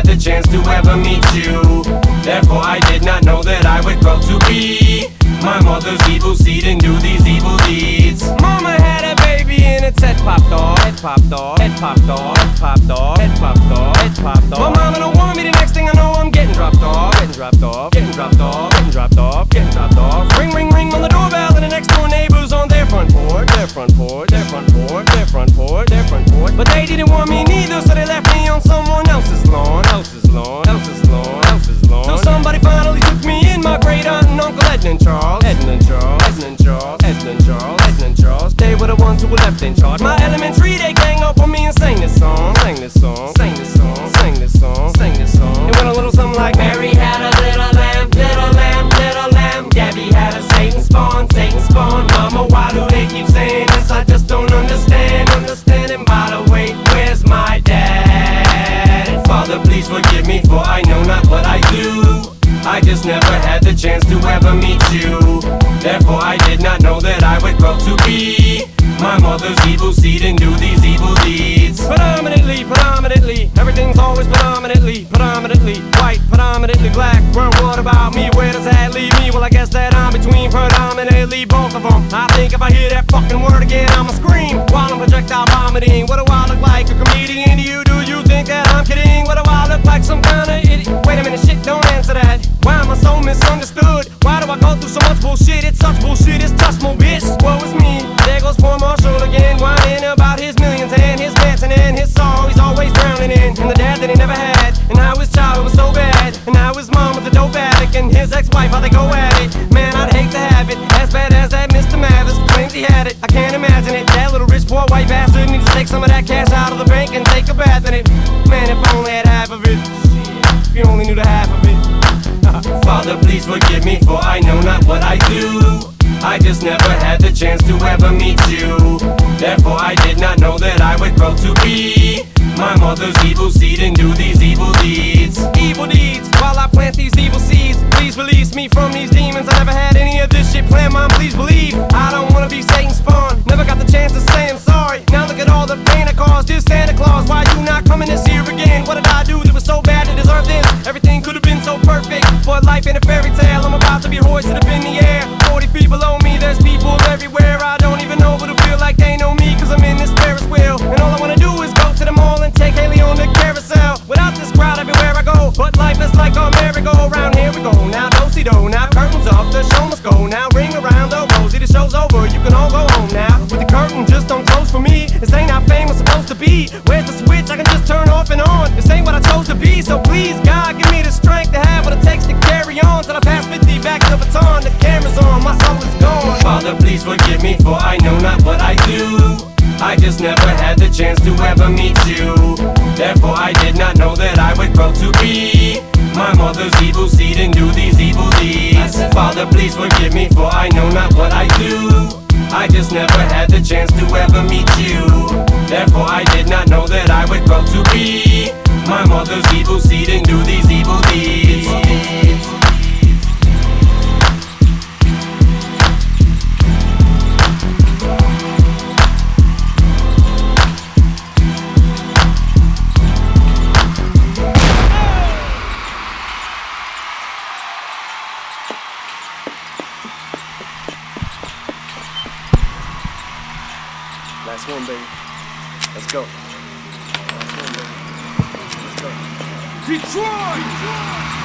the chance to ever meet you. Therefore I did not know that I would grow to be my mother's evil seed and do these evil deeds. Mama had a baby and its head popped off. Head popped off. Head popped off. Head popped off. Head popped off. Head popped off. My mama don't want me. The next thing I know, I'm getting dropped off. Getting dropped off. Getting dropped off. Getting dropped off. Getting dropped off. Ring, ring, ring on the doorbell, and the next door neighbors on their front porch. Their front porch. Their front porch. Their front porch. Their front porch. But they didn't want me neither, so they left me on someone else's lawn. Else's lawn. Else's lawn. Else's lawn. Till somebody finally took me in, my great aunt and Uncle Edmund Charles. Edmund Charles. Edmund Charles. Edmund Charles. Edmund Charles. They were the ones who were left in charge. My elementary, they gang up on me and sang this song. Sang this song. Sang this song. Sang this song. Sang this song. It went a little something like Mary had a little lamb, little lamb, little lamb. Gabby had a Satan spawn, Satan spawn. Mama, why do they keep saying this? I just don't understand. And by the way, where's my dad? Father, please forgive me, for I know not what I do. I just never had the chance to ever meet you. Therefore I did not know that I would grow to be my mother's evil seed and do these evil deeds. Predominantly, everything's always predominantly white, predominantly black. Well, what about me? Where does that leave me? Well, I guess that I'm between predominantly both of them. I think if I hear that fucking word again, I'ma scream while I'm projectile vomiting. What do I look like, a comedian to you? Do you think that I'm kidding? What do I look like, some kind of idiot? Wait a minute, shit, don't answer that. Why am I so misunderstood? Why do I go through so much bullshit? It's such bullshit, it's touch more bitch. Woe is me. There goes poor Marshall again, whining about his millions and his mansion and his sorrow he's always drowning in. And the dad that he never had, and how his child was so bad, and how his mom was a dope addict, and his ex-wife, how they go at it. Man, I'd hate to have it, as bad as that Mr. Mathis claims he had it. I can't imagine it. That little rich poor white bastard needs to take some of that cash out of the bank and take a bath in it. Man, if I only had half of it. If you only knew the half of it. Father, please forgive me, for I know not what I do. I just never had the chance to ever meet you. Therefore I did not know that I would grow to be my mother's evil seed and do these evil deeds. Evil deeds, while I plant these evil seeds. Please release me from these demons. I never had any of this shit planned, Mom, please believe. I don't wanna be Satan's spawn. Never got the chance to say I'm sorry. Now look at all the pain I caused. Dear Santa Claus, why you not coming this year again? What did I do that was so bad to deserve this? Everything could have been so perfect, but life ain't a fairy tale. I'm about to be hoisted up in the air, 40 feet below me. There's people everywhere I don't even know, but who feel like they know me, cause I'm in this Ferris wheel. And all I wanna do is go to the mall and take Haley on the carousel. Without this crowd everywhere I go, but life is like a merry-go-round. Here we go, now do-si-do, now curtains up, the show must go. Now ring around the rosy, the show's over, you can all go home now. With the curtain just don't close for me, this ain't how fame was supposed to be. Where's the switch I can just turn off and on? This ain't what I chose to be, so please God, give me the strength to have what it takes to carry on. Till I pass 50 back to the baton, the camera's on, my soul is gone. Father, please forgive me, for I know not what I do. I just never had the chance to ever meet you. Therefore I did not know that I would grow to be my mother's evil seed and do these evil deeds. Father, please forgive me, for I know not what I do. I just never had the chance to ever meet you. Therefore I did not know that I would grow to be my mother's evil seed and do these evil deeds. Last one, baby. Let's go. Last one, baby. Let's go. Detroit!